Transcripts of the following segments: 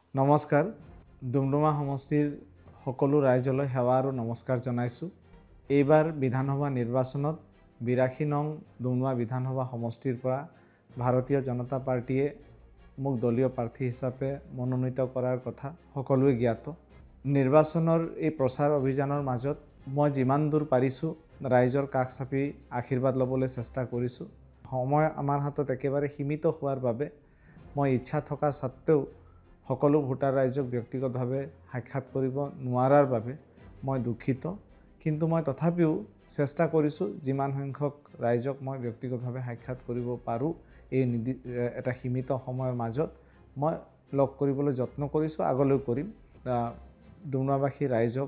নমস্কাৰ ডুমডুমা সমষ্টিৰ সকলো ৰাইজলৈ সেৱা আৰু নমস্কাৰ জনাইছোঁ। এইবাৰ বিধানসভা নিৰ্বাচনত 82 নং ডুমডুমা বিধানসভা সমষ্টিৰ পৰা ভাৰতীয় জনতা পাৰ্টিয়ে মোক দলীয় প্ৰাৰ্থী হিচাপে মনোনীত কৰাৰ কথা সকলোৱে জ্ঞাত। নিৰ্বাচনৰ এই প্ৰচাৰ অভিযানৰ মাজত মই যিমান দূৰ পাৰিছোঁ ৰাইজৰ কাষ চাপি আশীৰ্বাদ ল'বলৈ চেষ্টা কৰিছোঁ। সময় আমাৰ হাতত একেবাৰে সীমিত হোৱাৰ বাবে মই ইচ্ছা থকা সত্ত্বেও সকলো ভোটাৰ ৰাইজক ব্যক্তিগতভাৱে সাক্ষাৎ কৰিব নোৱাৰাৰ বাবে মই দুখিত, কিন্তু মই তথাপিও চেষ্টা কৰিছোঁ যিমান সংখ্যক ৰাইজক মই ব্যক্তিগতভাৱে সাক্ষাৎ কৰিব পাৰোঁ এই এটা সীমিত সময়ৰ মাজত মই লগ কৰিবলৈ যত্ন কৰিছোঁ, আগলৈ কৰিম। ডুমডুমাবাসী ৰাইজক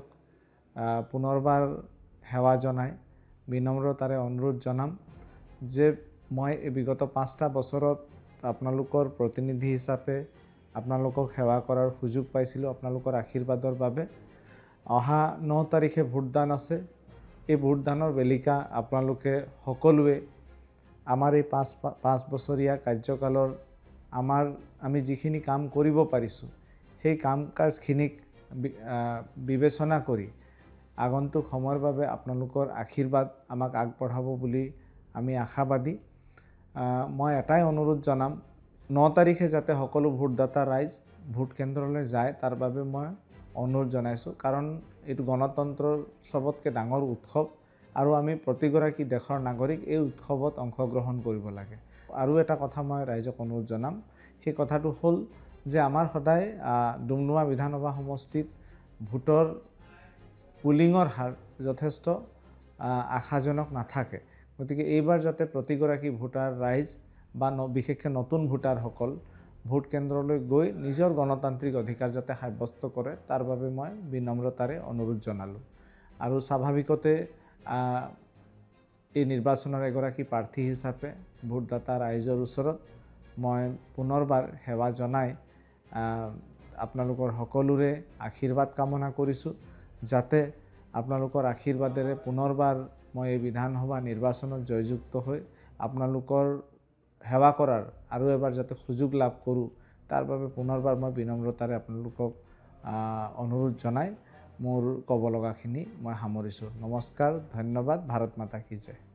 পুনৰবাৰ সেৱা জনাই বিনম্ৰতাৰে অনুৰোধ জনাম যে মই এই বিগত 5টা বছৰত আপোনালোকৰ প্ৰতিনিধি হিচাপে আপোনালোকক সেৱা কৰাৰ সুযোগ পাইছিলোঁ আপোনালোকৰ আশীৰ্বাদৰ বাবে। অহা 9 তাৰিখে ভোটদান আছে। এই ভোটদানৰ বেলিকা আপোনালোকে সকলোৱে আমাৰ এই 5 বছৰীয়া কাৰ্যকালৰ আমি যিখিনি কাম কৰিব পাৰিছোঁ সেই কাম কাজখিনিক বিবেচনা কৰি আগন্তুক সময়ৰ বাবে আপোনালোকৰ আশীৰ্বাদ আমাক আগবঢ়াব বুলি আমি আশাবাদী। মই এটাই অনুৰোধ জনাম 9 তাৰিখে যাতে সকলো ভোটদাতা ৰাইজ ভোট কেন্দ্ৰলৈ যায় তাৰ বাবে মই অনুৰোধ জনাইছোঁ, কাৰণ এইটো গণতন্ত্ৰৰ চবতকৈ ডাঙৰ উৎসৱ আৰু আমি প্ৰতিগৰাকী দেশৰ নাগৰিক এই উৎসৱত অংশগ্ৰহণ কৰিব লাগে। আৰু এটা কথা মই ৰাইজক অনুৰোধ জনাম, সেই কথাটো হ'ল যে আমাৰ সদায় ডুমডুমা বিধানসভা সমষ্টিত ভোটৰ পুলিঙৰ হাৰ যথেষ্ট আশাজনক নাথাকে। গতিকে এইবাৰ যাতে প্ৰতিগৰাকী ভোটাৰ ৰাইজ বা বিশেষকৈ নতুন ভোটাৰসকল ভোট কেন্দ্ৰলৈ গৈ নিজৰ গণতান্ত্ৰিক অধিকাৰ যাতে সাব্যস্ত কৰে তাৰ বাবে মই বিনম্ৰতাৰে অনুৰোধ জনালোঁ। আৰু স্বাভাৱিকতে এই নিৰ্বাচনৰ এগৰাকী প্ৰাৰ্থী হিচাপে ভোটদাতা ৰাইজৰ ওচৰত মই পুনৰবাৰ সেৱা জনাই আপোনালোকৰ সকলোৰে আশীৰ্বাদ কামনা কৰিছোঁ, যাতে আপোনালোকৰ আশীৰ্বাদেৰে পুনৰবাৰ মই এই বিধানসভা নিৰ্বাচনত জয়যুক্ত হৈ আপোনালোকৰ সেৱা কৰাৰ আৰু এবাৰ যাতে সুযোগ লাভ কৰোঁ তাৰ বাবে পুনৰবাৰ মই বিনম্ৰতাৰে আপোনালোকক অনুৰোধ জনাই মোৰ ক'ব লগাখিনি মই সামৰিছোঁ। নমস্কাৰ, ধন্যবাদ, ভাৰত মাতা কি জয়।